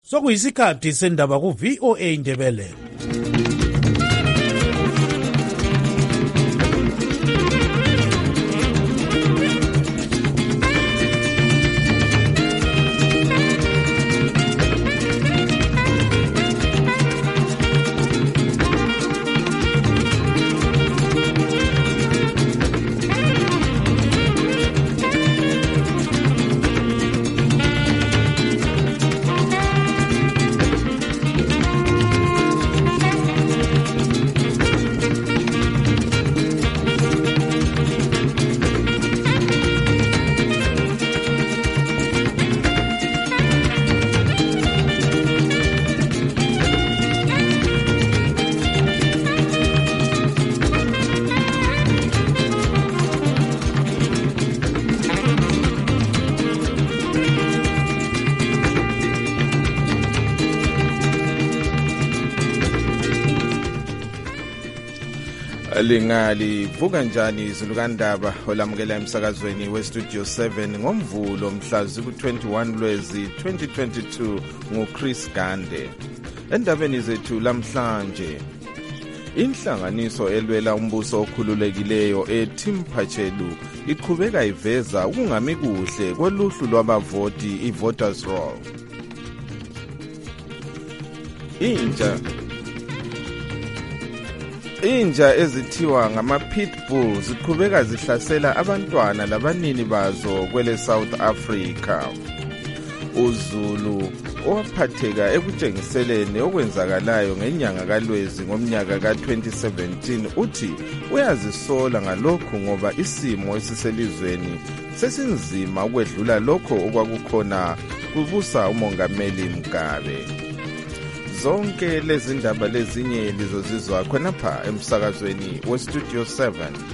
Sokuyisikhathi sendaba ku VOA Indebele. Lingali vuka njani izulukandaba olamukela emsakazweni westudio 7 ngomvulo mhla ziku-21 Lwezi 2022 nguChris Gande. Endabeni zethu lamhlanje, inhlanganiso elwela umbuso okhululekileyo eTimpachelu iqhubeka iveza ukungami kuhle koluhlu lwabavoti i-voters roll. Inja ezithiwa ngama-pitbull ziqhubeka zihlasela abantwana labanini bazo kwele South Africa. uZulu owaphatheka ekutshengiseleni okwenzakalayo ngenyanga kaLwezi ngomnyaka ka-2017 uthi uyazisola ngalokhu ngoba isimo esiselizweni sesinzima ukwedlula lokho okwakukhona kubusa umongameli Mugabe. Zonke lezi ndaba lezinye lizozizwa khonapha emsakazweni westudio 7.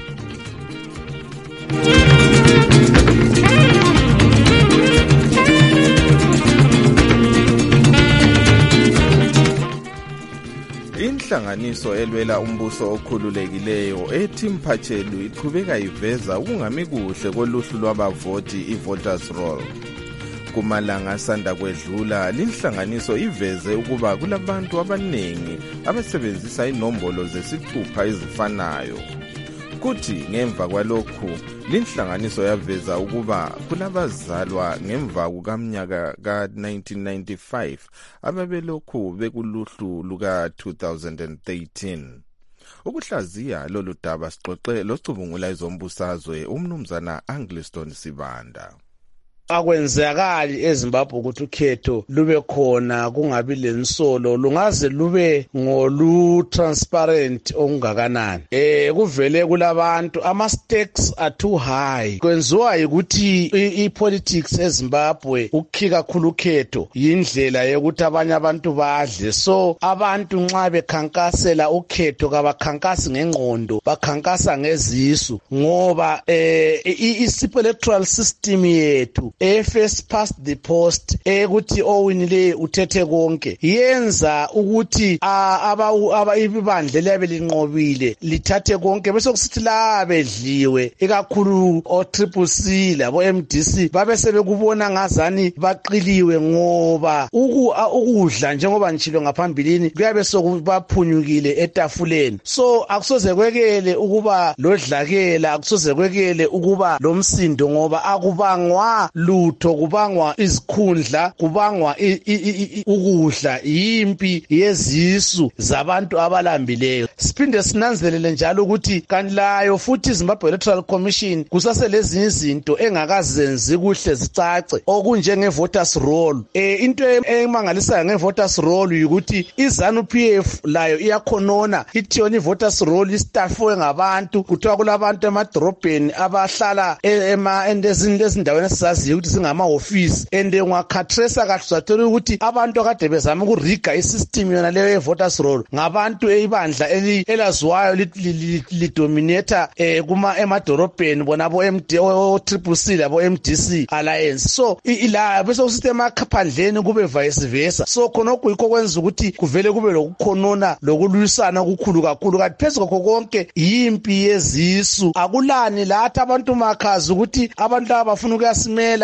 Inhlanganiso elwela umbuso okhululekileyo eTimpachelu iqhubeka iveza ukungami kuhle koluhlu lwabavoti i-voters roll. Kumalanga asanda kwedlula, linhlanganiso iveze ukuba kulabantu abaningi abasebenzisa inombolo zesithupha ezifanayo. Kuthi ngemva kwalokhu, linhlanganiso yaveza ukuba kulabazalwa ngemva kukamnyaka ka-1995 ababelokhu bekuluhlu luka-2013. Ukuhlaziya lolu daba sixoxe locubungula ezombusazwe umnumzana Angliston Sibanda. Akwenzakali eZimbabwe ukuthi ukhetho lube khona kungabi lensolo, lungaze lube ngolu transparent ongakanani. Kuvele kulabantu ama stakes are too high. Kwenziwa ukuthi ipolitics eZimbabwe ukukhika kakhulu ukhetho yindlela yokuthi abanye abantu badle. So abantu nxa bekhankasela ukhetho kabakhankasi ngengqondo, bakhankasa ngezisu ngoba electoral system yethu first past the post ukuthi owinile uthethe konke yenza ukuthi ibandla liyabe linqobile lithathe konke bese kusithi la bedliwe ikakhulu o-CCC labo MDC babe sebekubona ngazani baqiliwe ngoba ukudla njengoba ngitshilo ngaphambilini kuyabe sokubaphunyukile etafuleni. So akusoze kwekele ukuba lodlakela, akusoze kwekele ukuba lomsindo ngoba akubangwa lutho, kubangwa izikhundla, kubangwa ukudla, yimpi yezisu zabantu abalambileyo. Siphinde sinanzelele njalo ukuthi kanti layo futhi Zimbabwe Electoral Commission kusaselezinye izinto engakazenzi kuhle zicace okunjenge voters roll. Into emangalisayo nge-voters roll ukuthi iZANU-PF layo iyakhonona ithi yona i-voters roll istaffwe ngabantu, kuthiwa kulabantu emadrobheni abahlala ezindaweni esizaziyo ukuthi singama-ofisi and ungakhatresa kahle uzathola ukuthi abantu akade bezama ukuriga isystem yona leyo ye-voters roll ngabantu ibandla elaziwayo lidominata emadorobheni bona o-CCC labo MDC alliance. So ila bese usithi emakaphandleni kube vice versa. So khonokho yikho kwenza ukuthi kuvele kube lokukhonona lokulwisana okukhulu kakhulu. Kanti phezu kokho konke yimpi yezisu. Akulani lathi abantu makhazi ukuthi abantu abafuna ukuyasimela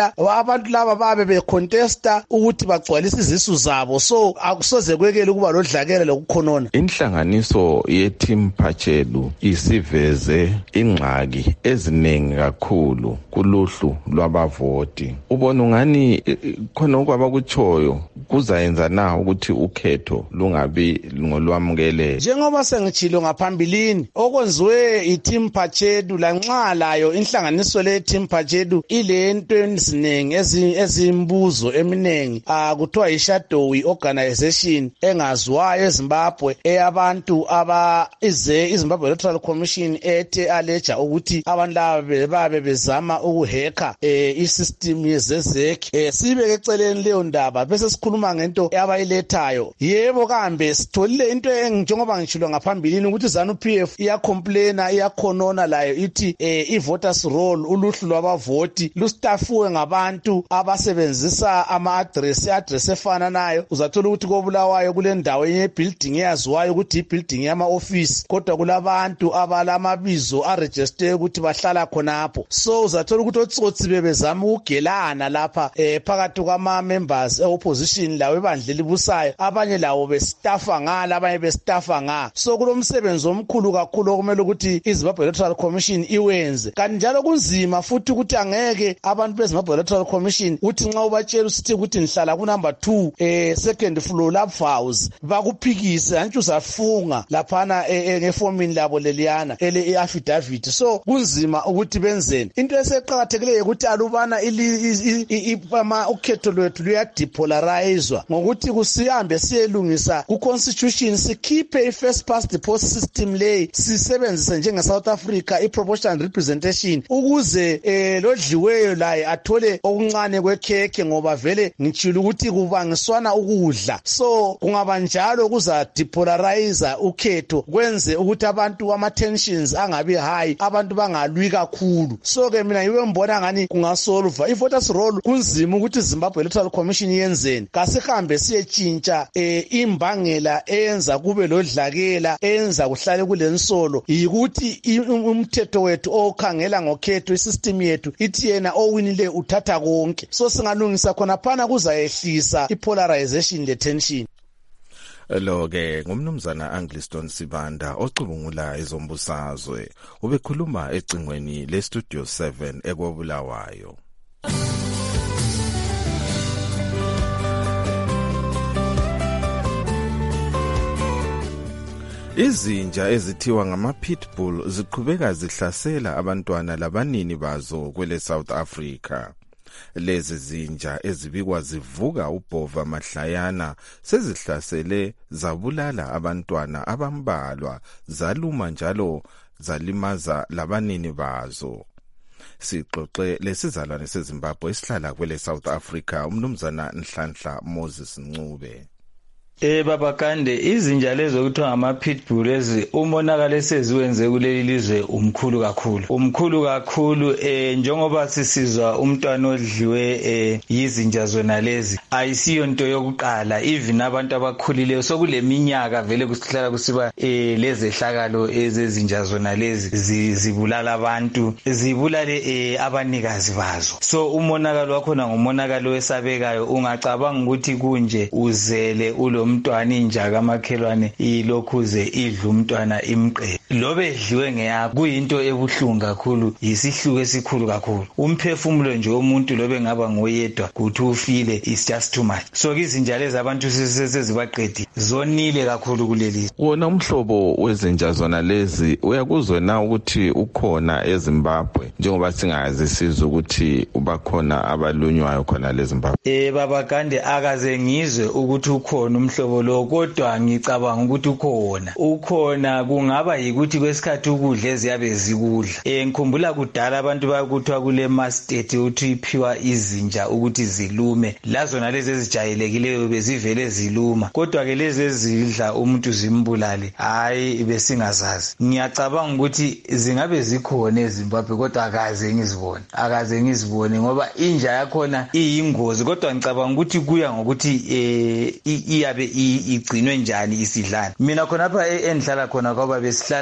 becontesta, abantu laba babe becontesta ukuthi bagcwalise izisu zabo, so akusoze kwekele ukuba lodlakela lokukhonona. Inhlanganiso yeTeam Phachelu isiveze ingxaki eziningi kakhulu kuluhlu lwabavoti. Ubona ungani khona okwabakutshoyo kuzayenza na ukuthi ukhetho lungabi ngolwamukele? Njengoba sengitshilo ngaphambilini, okwenziwe iTeam Phachelu lanxa layo inhlanganiso leTeam Phachelu ilento eziningi ezimbuzo eminengi kuthiwa yi-shadowy organization engaziwayo eZimbabwe eyabantu iZimbabwe Electoral Commission ethe aleja ukuthi abantu laba babe bezama ukuhacka isystem yezezek. Sibeke eceleni leyo ndaba bese sikhuluma ngento abayilethayo. Yebo kambe sitholile into njengoba ngitshilo ngaphambilini ukuthi ZANU-PF iyacomplaina iyakhonona layo ithi i-voters roll uluhlu lwabavoti lustafuwe ngabantu abasebenzisa ama-address efananayo. Uzathola ukuthi koBulawayo kule ndawo ye-building eyaziwayo ukuthi i-building yama-office, kodwa kulabantu abalamabizo aregistered ukuthi bahlala khonapho. So uzathola ukuthi otsotsi bebezama ukugelana lapha phakathi kwama-members e-opposition lawo ebandla elibusayo, abanye lawo bestafa ngala, abanye bestafa nga. So kulomsebenzi omkhulu kakhulu okumele ukuthi iZimbabwe Electoral Commission iwenze. Kanti njalo kunzima futhi ukuthi angeke abantu beZimbabwe Electoral Commission uthi nxa ubatshela usithi ukuthi nihlala ku-number 2 second floor Love House bakuphikise antshi uzafunga laphana ngefomini labo leliyana i-affidavit. So kunzima ukuthi benzeni. Into eseqakathekileyo ukuthi alubana ukhetho lwethu luyadepolarizwa ngokuthi kusihambe siyelungisa ku-constitution, sikhiphe i-first past the post system leyi sisebenzise njenge-South Africa i-proportional representation ukuze lodliweyo laye athole okuncane kwekhekhe, ngoba vele ngitshilo ukuthi kubangiswana ukudla. So kungaba njalo kuzadepolarize ukhetho, kwenze ukuthi abantu ama-tensions angabi high, abantu bangalwi kakhulu. So ke mina yiwe mbona ngani kungasolva i-voters roll. Kunzima ukuthi Zimbabwe Electoral Commission yenzeni. Kasihambe siyetshintsha imbangela eyenza kube lodlakela, eyenza kuhlale kulensolo, yikuthi umthetho wethu okhangela ngokhetho isystem yethu ithi yena owinile uthatha konke. So singalungisa khona phana kuzayehlisa ipolarization le tension. Lo-ke ngumnumzana Angliston Sibanda ocubungula ezombusazwe, ubekhuluma ecingweni le-Studio 7 ekwaBulawayo. Izinja ezithiwa ngama-pitbull ziqhubeka zihlasela abantwana labanini bazo kwele South Africa. Lezi zinja ezibikwa zivuka ubhova mahlayana sezihlasele zabulala abantwana abambalwa, zaluma njalo zalimaza labanini bazo. Sixoxe lesizalwane seZimbabwe esihlala kwele South Africa, umnumzana Nhlanhla Moses Ncube. Baba Kande, izinja lezo kuthiwa ngama-pitbull ezi umonakalo eseziwenze kuleli lizwe umkhulu kakhulu njengoba sisizwa umntwana odliwe yizinja zona lezi ayisiyo into yokuqala. Even abantu abakhulileyo sokuleminyaka vele kusihlala kusiba lezehlakalo ezezinja zona lezi zibulala abantu, zibulale abanikazi bazo. So umonakalo wakhona ngumonakalo wesabekayo. Ungacabanga ukuthi kunje uzele ulo umntwana inja kamakhelwane ilokhuze idla umntwana imqe lobe edliwe ngeyakho, kuyinto ebuhlungu kakhulu, yisihluko esikhulu kakhulu. Umphefumulo nje womuntu lobe ngaba ngoyedwa kuthi ufile is just too much. So izinja lezi abantu sezibaqedi zonile kakhulu kuleli. Wona umhlobo wezinja zona lezi uyakuzwe na ukuthi ukhona eZimbabwe, njengoba singazi sizwe ukuthi ubakhona abalunywayo khona leZimbabwe? Baba Kande, akaze ngizwe ukuthi ukhona umhlobo lo, kodwa ngicabanga ukuthi ukhona kungaba yikuthi kwesikhathi ukudla eziyabe zikudla. Ngikhumbula kudala abantu bayakuthiwa kule mastate uthi iphiwa izinja ukuthi zilume, lazona lezi ezijayelekileyo bezivele ziluma, kodwa ke lezi ezidla umuntu zimbulale hayi besingazazi. Ngiyacabanga ukuthi zingabe zikhona eZimbabwe kodwa akaze ngizibone ngoba inja yakhona iyingozi, kodwa ngicabanga ukuthi kuya ngokuthi iyabe igcinwe njani isidlana. Mina khonapha endihlala khona ngoba besihlala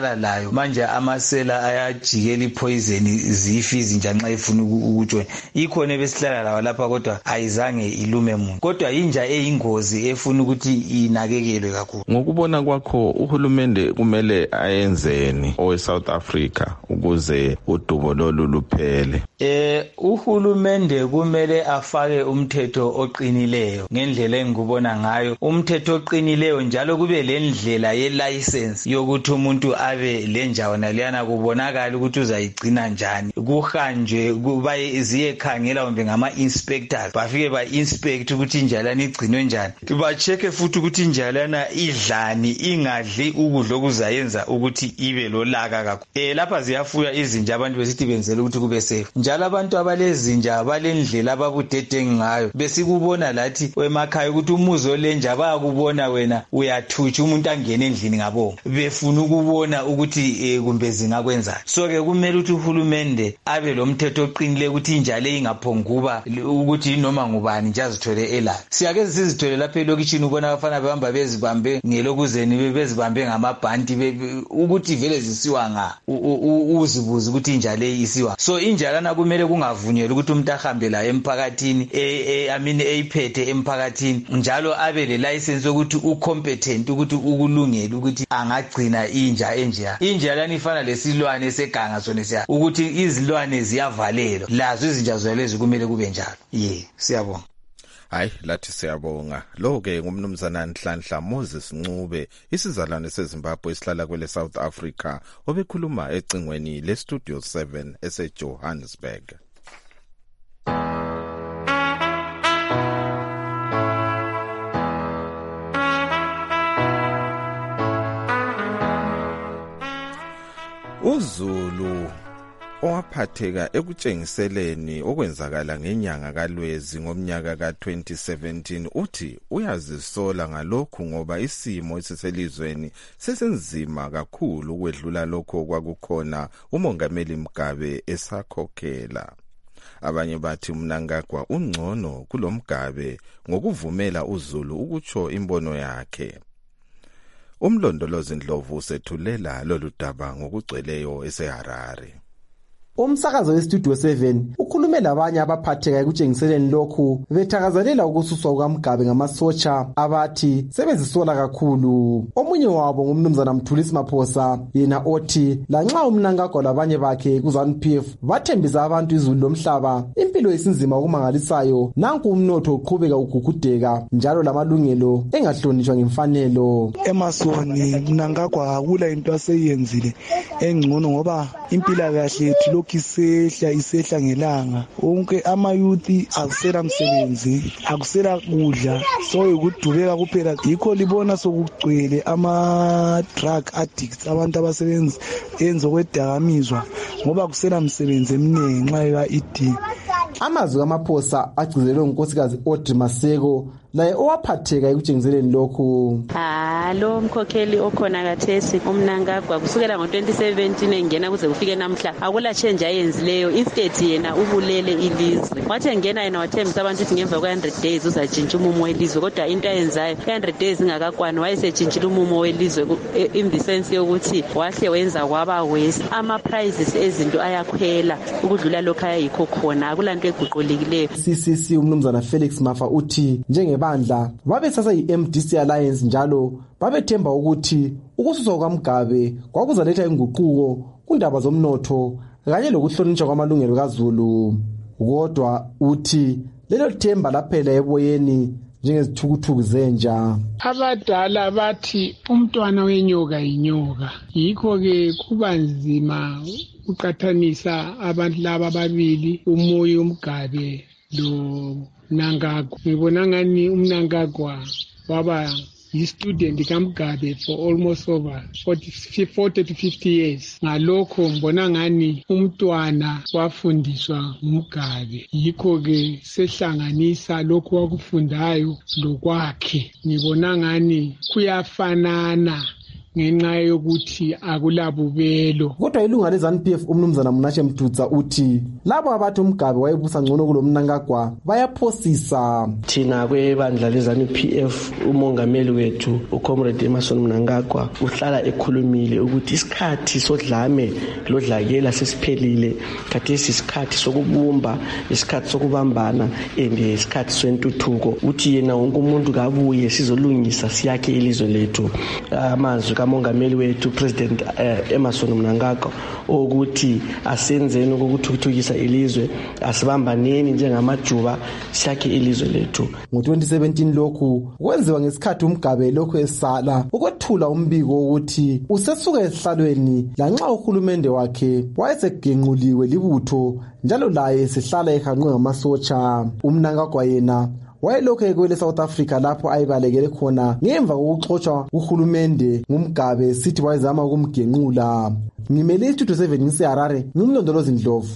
sihlala layo manje amasela ayajikela ipoison zifi izinja nxa ifuna ukujoyina ikhona besihlala layo lapha kodwa ayizange ilume muntu kodwa inja eyingozi efuna ukuthi inakekelwe kakhulu. Ngokubona kwakho uhulumende kumele ayenzeni oweSouth Africa ukuze udubo lolu luphele? Uhulumende kumele afake umthetho oqinileyo ngendlela engikubona ngayo, umthetho oqinileyo njalo kube lendlela ye-license yokuthi umuntu abe lenjawana liyana kubonakala ukuthi uzayigcina njani, kuhanjwe ziyekhangela kumbe ngama-inspectors bafike ba-inspect ukuthi injalana igcinwe njani, ba-check futhi ukuthi injalana idlani, ingadli ukudla okuzayenza ukuthi ibe lolaka kakhulu. Lapha ziyafuya izinja abantu besithi benzela ukuthi kube safe, njalo abantu abalezinja balendlela ababudede ngayo besikubona lathi emakhaya ukuthi umuzi olenja bayakubona wena uyathutsha umuntu angene endlini ngabo befuna ukubona ukuthi kumbe zingakwenzani. So ke kumele ukuthi uhulumende abe lomthetho oqinile ukuthi inja le ingaphonguba ukuthi noma ngubani nje azithole ela. Siyake sizithole lapha elokishini ubona abafana behamba bezibambe ngelokuzeni bezibambe ngamabhanti ukuthi vele zisiwa nga uzibuza ukuthi inja le isiwa. So injalana kumele kungavunyelwa ukuthi umuntu ahambe la emphakathini eyiphethe emphakathini njalo abe le license ukuthi ucompetent ukuthi ukulungela ukuthi angagcina inja enjeya. Injalana ifana lesilwane seganga sona siya ukuthi izilwane ziyavalelwa, lazo izinja zolezi kumele kube njalo. Siyabonga. Hayi, lathi siyabonga. Lo ke ngumnumzana Nhlanhla Moses Ncube, isizalwane seZimbabwe esihlala kwele South Africa, obekhuluma ecingweni le Studio 7 eseJohannesburg. uZulu owaphatheka ekutshengiseleni okwenzakala ngenyanga kaLwezi ngomnyaka ka2017 uthi uyazisola ngalokhu ngoba isimo esiselizweni sesenzima kakhulu ukwedlula lokho kwakukhona uMongameli Mugabe esakhokhela. Abanye bathi Mnangagwa ungcono kulomgabe ngokuvumela uZulu ukutsho imbono yakhe. Umlondolozi Ndlovu usethulela lolu daba ngokugcweleyo eseHarare. Umsakazo weStudio 7 ukhulume labanye abaphatheka ekutshengiseleni lokhu bethakazelela ukususwa kukaMugabe ngamasotsha abathi sebezisola kakhulu. Omunye wabo ngumnumzana Mthulisi Maphosa, yena othi lanxa uMnangagwa labanye bakhe kuZANU-PF bathembisa abantu izulu lomhlaba impilo yesinzima okumangalisayo, nanku umnotho uqhubeka ugugudeka njalo lamalungelo engahlonishwa ngemfanelo. Emasoni Mnangagwa akula into aseyenzile engcono ngoba impilakahle yethu isehla ngelanga. Wonke amayuthi akusela msebenzi, akusela kudla, so ukudubeka kuphela. Yikho libona sokugcwele ama-drug addicts, abantu abasebenza enzo kwedakamizwa ngoba kusela msebenzi eminingi nxa eka-ED. Amazwi kaMaphosa agcizelwe ngunkosikazi Audrey Maseko, naye owaphatheka ekutshengiseleni lokhu. Lo mkhokheli okhona kathesi uMnangagwa kusukela ngo2017 engena kuze kufike namhla akula change ayenzileyo. Instead yena ubulele ilizwe, wathi engena yena wathembisa abantu ukuthi ngemva kwe100 days uzatshintsha umumo welizwe, kodwa into ayenzayo 100 days ingakakwani wayesetshintsha umumo welizwe in the sense yokuthi wahle wenza kwaba worse. Ama prices ezinto ayakhwela ukudlula lokho ayikho khona, akulanto eguqulekileyo. CCC umnumzana Felix Mafa uthi njengebandla babesasa iMDC Alliance njalo babethemba ukuthi ukususwa kukaMugabe kwakuzaletha inguquko kundaba zomnotho kanye lokuhlonishwa kwamalungelo kaZulu. Kodwa uthi lelo themba laphela eboyeni njengezithukuthuku zenja. Abadala bathi umntwana wenyoka inyoka, yikho ke kuba nzima uqathanisa abantu laba babili, uMoyo Mugabe lo Mnangagwa. Ngibona ngani uMnangagwa waba yi-student kaMugabe for almost over 40 to 50 years. Ngalokho mbona ngani umntwana wafundiswa nguMugabe, yikho ke sehlanganisa lokho wakufundayo lokwakhe. Ngibona ngani kuyafanana ngenxa yokuthi akulabubelo. Kodwa ilunga leZANU-PF umnumzana Munashe Mdudza uthi labo abathi uMgabe wayebusa ngcono kulo Mnangagwa bayaphosisa. Thina kwebandla leZANU-PF umongameli wethu uComrade Emmerson Mnangagwa uhlala ekhulumile ukuthi isikhathi sodlame lodlakela sesiphelile, khathesi isikhathi sokubumba, isikhathi sokubambana isikhathi sentuthuko. Uthi yena wonke umuntu kabuye sizolungisa siyakhe ilizwe lethu. Amazwi kamongameli wethu President Emmerson Mnangagwa ukuthi asenzeni ukuthuthukisa ilizwe, asibambaneni njengamajuba siyakhe ilizwe lethu. Ngo-2017 lokhu kwenziwa ngesikhathi uMgabe lokhu esala ukwethula umbiko ukuthi usesuka esihlalweni lanxa uhulumende wakhe wayesegenquliwe libutho njalo laye esihlala ehanqwe ngamasotsha. UMnangagwa yena wayelokhu ekwele South Africa lapho ayibalekele khona ngemva kokuxotsha uhulumende nguMgabe sithi wayezama ukumgenqula. Ngimele iStudio 7 ngiseHarare, ngimlondolozi Ndlovu.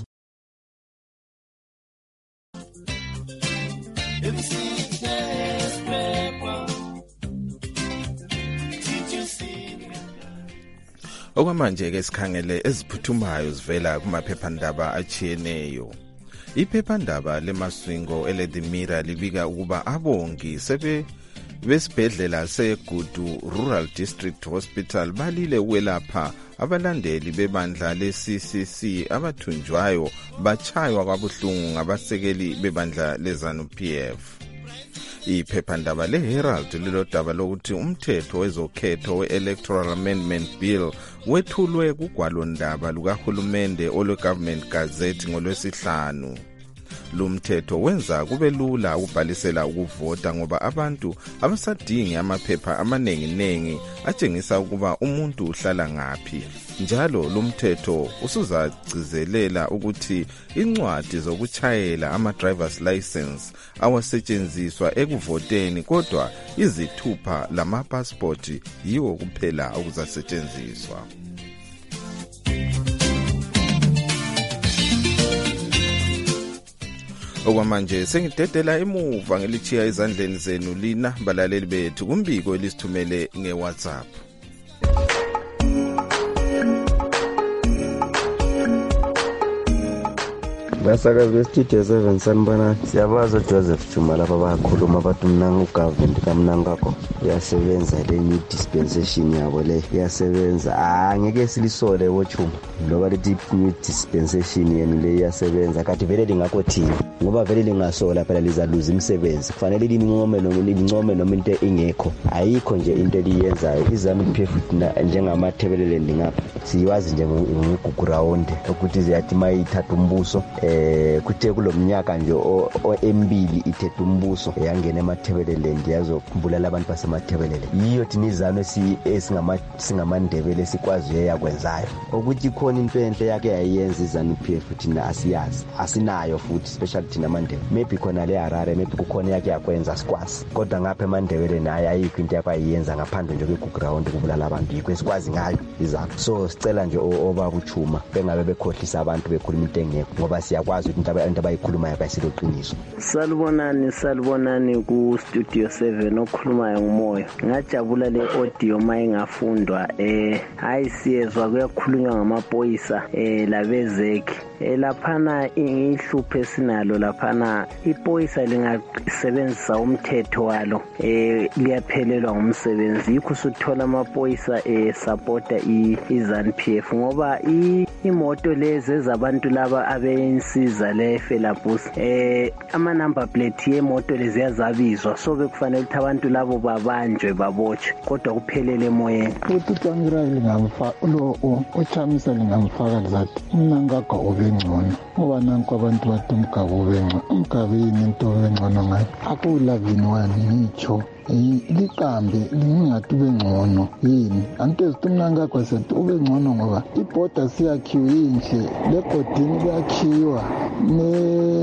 Okwamanje-ke sikhangele eziphuthumayo zivela kumaphephandaba achiyeneyo. Iphephandaba leMaswingo ele-The Mirror libika ukuba abongi besibhedlela seGudu Rural District Hospital balile ukwelapha abalandeli bebandla le-CCC abathunjwayo bachaywa kwabuhlungu ngabasekeli bebandla leZANU-PF. Iphephandaba leHerald lilodaba lokuthi umthetho wezokhetho we-Electoral Amendment Bill wethulwe kugwalondaba lukahulumende olwe-Government Gazette ngolwesihlanu. Lumthetho wenza kube lula ukubhalisela ukuvota ngoba abantu abasadingi amaphepha amaningi atshengisa ukuba umuntu uhlala ngaphi. Njalo lumthetho usuzagcizelela ukuthi incwadi zokuchayela ama-driver's license awasetshenziswa ekuvoteni, kodwa izithupha lamapasipoti yiwo kuphela okuzasetshenziswa. Okwamanje sengidedela emuva ngelichiya ezandleni zenu lina balaleli bethu kumbiko elisithumele ngeWhatsApp. Basakazi beStudio 7 sanibona. Siyabaza Joseph Chuma lapha bakhuluma bathi uGovernment kaMnangagwa iyasebenza le new dispensation yabo le iyasebenza. Ngeke silisole wochuma ngoba lethi new dispensation yeni le iyasebenza kathi vele lingakho thina ngoba vele lingasola phela lizaluza imisebenzi. Kufanele lincome noma into ingekho. Ayikho nje into eliyenzayo. iZANU-PF njengamathebelele ngapha siyazi nje ngigugu round ukuthi ziyathi mayithatha umbuso kuthe kulomnyaka nje embili ithethe umbuso yangena emathebeleleni yazokubulala abantu basemathebelele. Yiyo thina iZANU singamandebele sikwazi yakwenzayo ukuthi khona into enhle yake yayenza iZANU-PF thina asiyazi, asinayo futhi special thina amandebele. Maybe khona le Harare maybe kukhona yake yakwenza sikwazi, kodwa ngapha emandebele naye ayikho into yabayenza ngaphandle nje kwegugu round kubulala abantu yikho sikwazi ngayo iZANU. So sicela nje obaba uChuma bengabe bekhohlisa abantu bekhuluma into engekho ngoba siyakwazi ukuthi into abayikhulumayo bayisiloqiniso. Salibonani ku Studio 7 okhulumayo ngumoya. Ngajabula le audio mayingafundwa ayisiyezwa kuyakhulunywa ngamaphoyisa labezeki laphana ihluphe sinalo laphana iphoyisa lingasebenzisa umthetho walo liyaphelelwa ngumsebenzi. Yikho suthola amaphoyisa supporta iZANU-PF ngoba imoto lezi ezabantu laba abensiza le Felabus ama number plate yemoto lezi yazabizwa, so bekufanele ukuthi abantu labo babanjwe babotshwe kodwa kuphelele emoyeni. UTangira lingamfa lo ochamisa lingamfaka lizathi Mnangagwa ubengcono ngoba nanku abantu bathi uMgabe yini into engcono ngayo akulavini wani ngitsho liqambe lingathi ubengcono yini anto ezitumnangagwa sethi ubengcono ngoba ibhoda siyakhiwa inhle legodini kuyakhiwa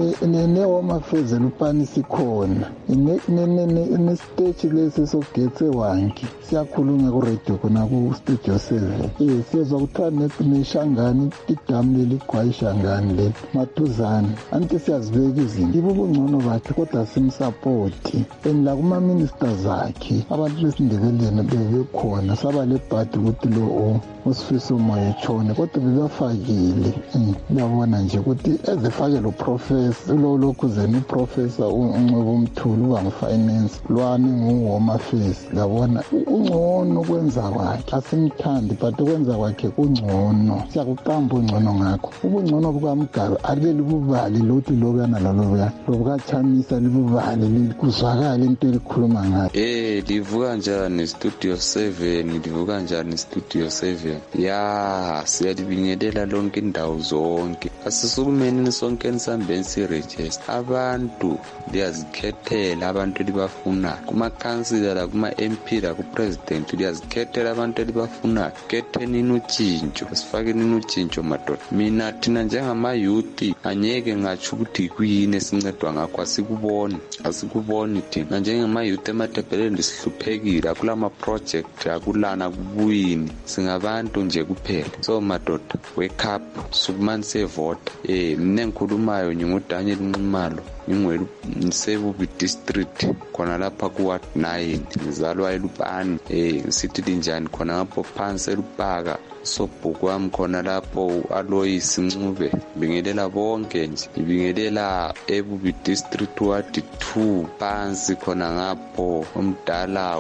ne-Home Affairs lupani sikhona ne-stage lesi sogethe wanki siyakhulunywa ku-radio khona ku-studio 7 siyezwa kuthiwa neshangani idamu leli gwayishangani leli maduzane anti siyazibeka izinto ibo ubungcono bakhe kodwa simsapoti and lakuma-ministers akhe abantu besindebeleni bebekhona saba lebhadi ukuthi lo uSifiso Moyo etshone kodwa bebafakile ngiyabona nje ukuthi ezifake lo professor lokhu zena uprofessor uNcebo Umthulu uba ngu-finance lwani ngu-Home Affairs ngabona ungcono kwenza kwakhe asimthandi but ukwenza kwakhe kungcono siyakuqamba ungcono ngakho ubungcono bukaMgabe alibeli bubali lokuthi lobuyana lolobuya lobukachamisa libubali likuzwakala into elikhuluma ngayo livuka njani Studio 7 livuka njani Studio 7 ya siyalibingelela lonke indawo zonke asisukumeni sonke nisambeni siregister abantu liyazikhethela abantu libafuna kuma councilor la kuma MP la ku president liyazikhethela abantu libafuna khetheni utshintsho sifakeni utshintsho madoda mina thina njengama youth anyeke ngathi ukuthi kuyini esincedwa ngakho asikuboni thina njengama youth emadebheleni sihluphekile kulama project akulana kubuyini singabantu nje kuphela so madoda wake up sukumanise vote mina engikhulumayo nginguDaniel Nxumalo ngisebubi district khona lapha ku ward 9 ngizalwa eLupani ngisithi linjani khona ngapho phansi eLupaka sobhuku wami khona lapho Alois Ncube bingelela bonke nje ibingelela ebubi district ward 2 phansi khona ngapho umdala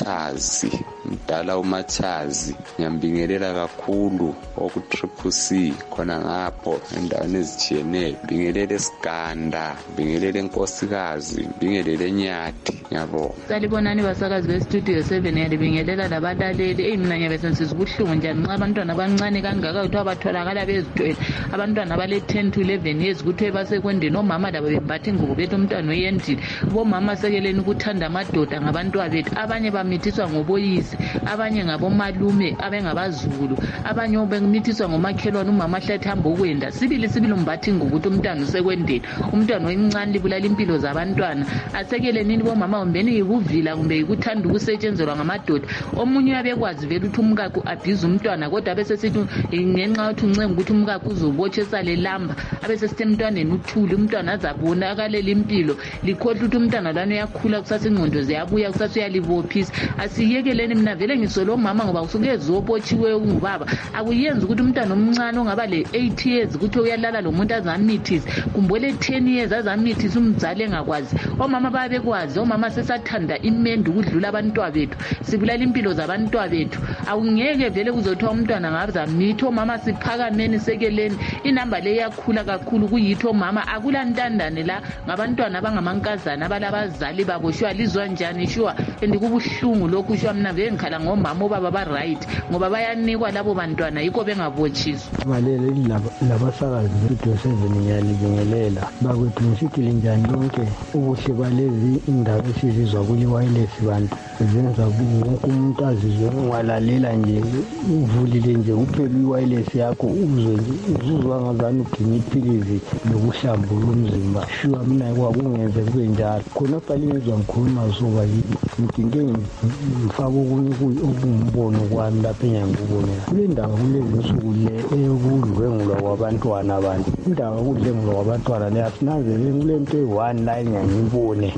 uMachazi ngiyambingelela kakhulu oku Triple C khona ngapho endaweni ezitshiyeneyo bingelela eSiganda bingelela enkosikazi bingelela eNyathi yabo salibonani basakazi bestudio 7 yalibingelela labalaleli mina nyabesensiza ubuhlungu njani nxa abantwana abancane kangaka ukuthi abatholakala bezithwele abantwana bale 10 to 11 years ukuthi basekwendeni omama labo bembatha ingubo bethu umntwana oyendile bomama sekeleni ukuthanda amadoda ngabantwana bethu abanye bamithiswa ngoboyisi abanye ngabomalume abengabazulu abanye bemithiswa ngomakhelwane umama ahlathi hamba ukwenda sibili umbatha ingubo ukuthi umntwana usekwendeni umntwana oyincane libulala impilo zabantwana asekele nini bomama ombeni yikuvila kumbe yikuthanda ukusetshenzelwa ngamadoda omunye uyabekwazi vele ukuthi umkakhe abhiza umntwana kodwa bese sithi ngenxa yokuthi uncenga ukuthi umkakhe uzobotshwa esalelamba abesesithi emntwaneni uthule umntwana azabona akalela impilo likhohle ukuthi umntwana lana uyakhula kusasa ingqondo ziyabuya kusasa uyalibophisa asiyekeleni mina vele ngisolo mama ngoba usukezobotshiwe ungubaba akuyenza ukuthi umntwana omncane ongaba le 8 years ukuthi uyalala lo muntu azamithisa kumbe le 10 years azamithisa umzali engakwazi omama babekwazi omama sesathanda imende ukudlula abantwana bethu sibulala impilo zabantwana bethu awungeke vele kuzothiwa umntwana ngazamitha omama siphakameni sekeleni inamba le yakhula kakhulu kuyitho omama akulantandane la ngabantwana abangamankazana abalabazali baboshwa lizwa njani shwa andikubuhlungu lokhu shwa mina vele ngikhala ngomama obaba ba right ngoba bayanikwa labo bantwana yikho bengabotshiswa balele labasakazi bestudio 7 ngiyalibingelela bakwethu ngisithi linjani lonke ubuhle balezi indaba esizizwa kuli wireless bantu zenza wonke umuntu azizwe ungalalela nje uvulile nje uphela i-wireless yakho uzuzwa ngazani uginya iphilizi nokuhlambula umzimba sure mina kwakungenze kube njalo khona falingezwa ngikhuluma soba ngidinge ngifaka okunye okumbono kwami lapha engiyakubonela kule ndaba kulezi nsuku le eyokudlwengulwa kwabantwana abantu indaba yokudlwengulwa kwabantwana le asinanzele kulento eyi-1 la engiyangibone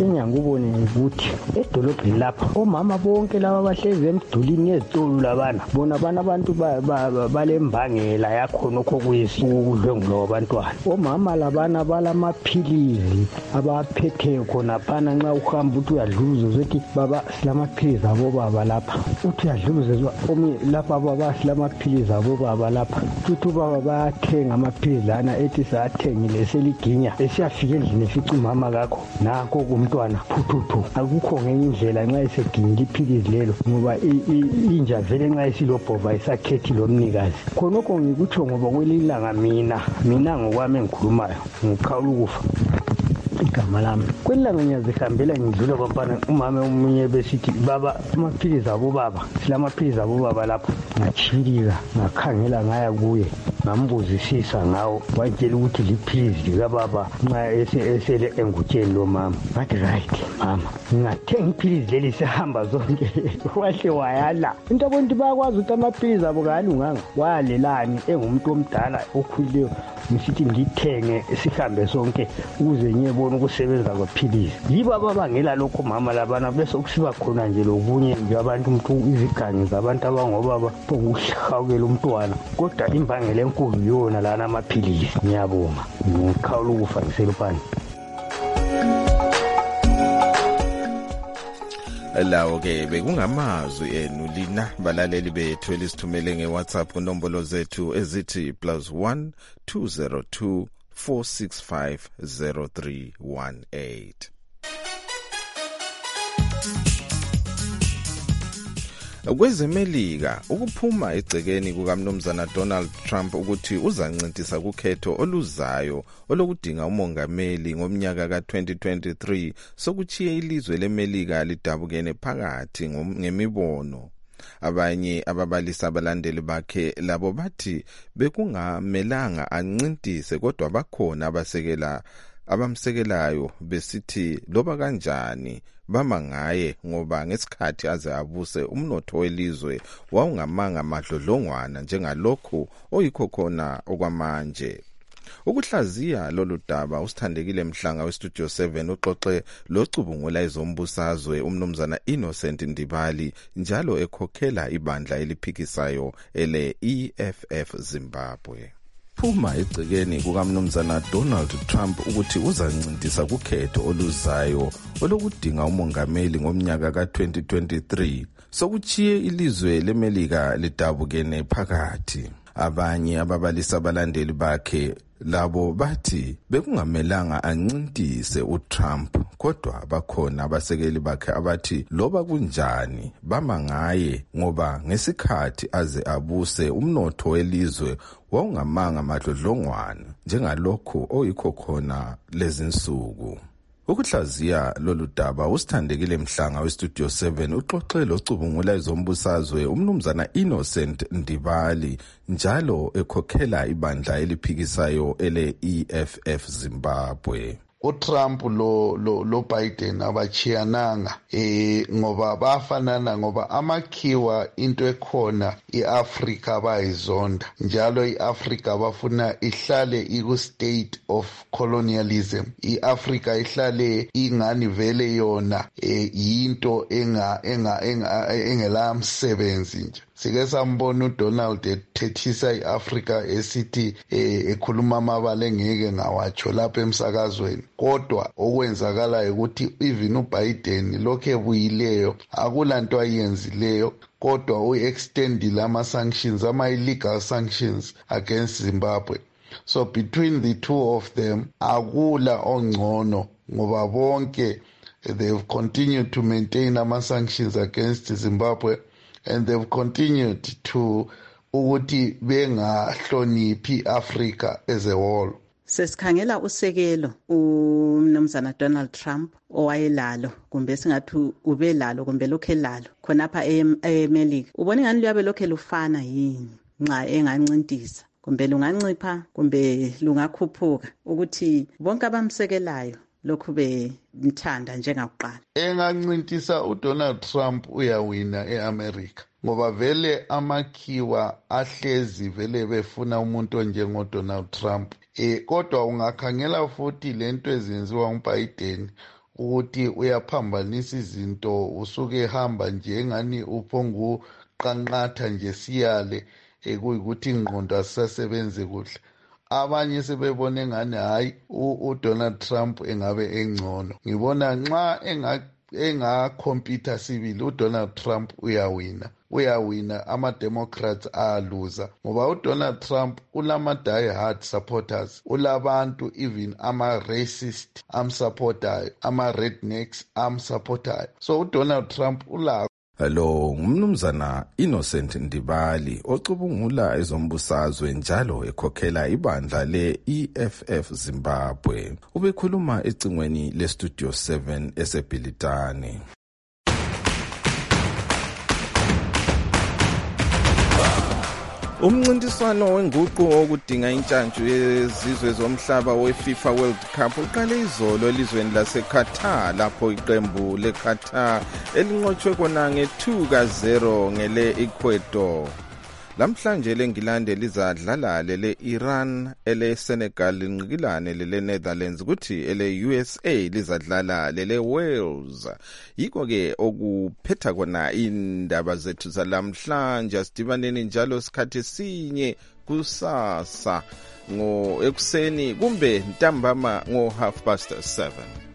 ukuthi edolobheni lapha omama bonke laba bahlezi emdulini yezitolo labana bona bana abantu balembangela yakhona okho kuyisukudlwengulwa kwabantwana omama labana balamaphilizi abaphetheyo khona phana nxa uhamba uthi uyadluza uzothi baba silamaphilizi abobaba lapha uthi uyadluzezwa omunye lapha baba silamaphilizi abobaba lapha uthi ubaba bayathenga amaphilizi lana ethi sathengile seliginya esiyafika endlini efica umama kakho nakho kumntwana phuthu akukho ngenye indlela nxa eseginyile iphilizi lelo ngoba inja vele nxa isilobhova isakhethi lomnikazi khonokho ngikutsho ngoba kwelilanga mina ngokwami engikhulumayo ngiqala ukufa igama lami kwelilanga ngiyazihambela ngidlula kwampana umama omunye besithi baba amaphilizi abobaba silamaphilizi abobaba lapho ngachilika ngakhangela ngaya kuye ngambuzisisa ngawo watshela ukuthi liphilizi likababa nxa esele engutsheni lo mama. Ngathi right mama, ngingathenga iphilizi leli sihamba zonke. Wahle wayala. Into abantu bayakwazi ukuthi amaphilizi abo kalunganga. Wayalelani engumuntu omdala okhulileyo. Ngisithi ngithenge sihambe sonke ukuze ngiyebona ukusebenza kwephilizi. Yibo ababangela lokho mama labana bese kusiba khona nje lokunye nje abantu umuntu izigangi zabantu abangobaba bonguhlawukela umntwana. Kodwa imbangela enkulu yona lana amaphilizi. Ngiyabonga. Ngikhawula ukufa ngiselupani. Lawo ke bekungamazwi enu lina balaleli bethu elisithumele ngeWhatsApp kunombolo zethu ezithi +1 202 465 0318. Kwezemelika ukuphuma egcekeni kukaMnumzana Donald Trump ukuthi uzancintisa kukhetho oluzayo olokudinga umongameli ngomnyaka ka2023 sokuchiya ilizwe leMelika lidabukene phakathi ngemibono. Abanye ababalisa abalandeli bakhe labo bathi bekungamelanga ancintise kodwa bakhona abamsekelayo besithi loba kanjani bama ngaye ngoba ngesikhathi aze abuse umnotho welizwe wawungamanga madlodlongwana njengalokho oyikho khona okwamanje. Ukuhlaziya lolu daba usithandekile Mhlanga weStudio 7 uxoxe locubungula ezombusazwe umnumzana Innocent Ndibali njalo ekhokhela ibandla eliphikisayo ele EFF Zimbabwe. Phuma egcekeni kukaMnumzana Donald Trump ukuthi uzancintisa kukhetho oluzayo olokudinga umongameli ngomnyaka ka2023 sokuchiye ilizwe leMelika lidabukene phakathi. Abanye ababalisa abalandeli bakhe labo bathi bekungamelanga ancintise uTrump kodwa bakhona abasekeli bakhe abathi loba kunjani bama ngaye ngoba ngesikhathi aze abuse umnotho welizwe wawungamanga madlodlongwana njengalokho oyikho khona lezinsuku. Ukuhlaziya lolu daba usithandekile Mhlanga weStudio 7 uxoxe locubungula ezombusazwe umnumzana Innocent Ndibali njalo ekhokhela ibandla eliphikisayo ele EFF Zimbabwe. uTrump lo Biden abachiyananga ngoba bafanana ngoba amakhiwa into ekhona iAfrica bayizonda njalo iAfrica bafuna ihlale iku state of colonialism. iAfrica ihlale ingani vele yona yinto engela msebenzi nje. Sike sambona uDonald ethethisa iAfrica esithi ekhuluma amabala engeke ngawatsho lapha emsakazweni. Kodwa okwenzakala ukuthi even uBiden lokho ebuyileyo akulanto ayenzileyo kodwa uextendile ama-sanctions, ama-illegal sanctions against Zimbabwe. So between the two of them akula ongcono ngoba bonke they've continued to maintain ama-sanctions against Zimbabwe and they've continued to ukuthi bengahloniphi Africa as a whole. Sesikhangela usekelo umnumzana Donald Trump owayelalo kumbe singathi ubelalo kumbe lokho elalo khonapha eMelika. Ubone ngani luyabe lokho lufana yini nxa engancintisa kumbe lungancipha kumbe lungakhuphuka ukuthi bonke abamsekelayo lokhu bemthanda njengakuqala. Engancintisa uDonald Trump uyawina eAmerica ngoba vele amakhiwa ahlezi vele befuna umuntu onjengoDonald Trump. Kodwa ungakhangela futhi lento ezenziwa nguBiden ukuthi uyaphambanisa izinto usuke ehamba nje engani uphongu qanqatha nje siyale kuyikuthi ingqondo asisasebenze kuhle. Abanye sebebone ngani hayi uDonald Trump engabe engcono. Ngibona nxa engakhompyutha sibili uDonald Trump uyawina ama-Democrats aluza ngoba uDonald Trump ulama-die hard supporters, ulabantu even ama-racist amsupportayo, ama-rednecks amsupportayo. So uDonald Trump ulakho. Lo ngumnumzana Innocent Ndibali ocubungula ezombusazwe njalo ekhokhela ibandla le EFF Zimbabwe. Ubekhuluma ecingweni leStudio 7 eseBhilitane. Umncintiswano wenguqu okudinga intshantshu yezizwe zomhlaba weFIFA World Cup uqale izolo elizweni laseQatar lapho iqembu leQatar elinqotshwe kona nge-2-0 ngele-Ecuador. Lamhlanje leNgilande lizadlala lele-Iran, ele-Senegal linqikilane lele-Netherlands kuthi ele-USA lizadlala lele-Wales. Yiko-ke okuphetha kona indaba zethu zalamhlanje. Sidibaneni njalo sikhathi sinye kusasa ekuseni kumbe ntambama ngo 7:30.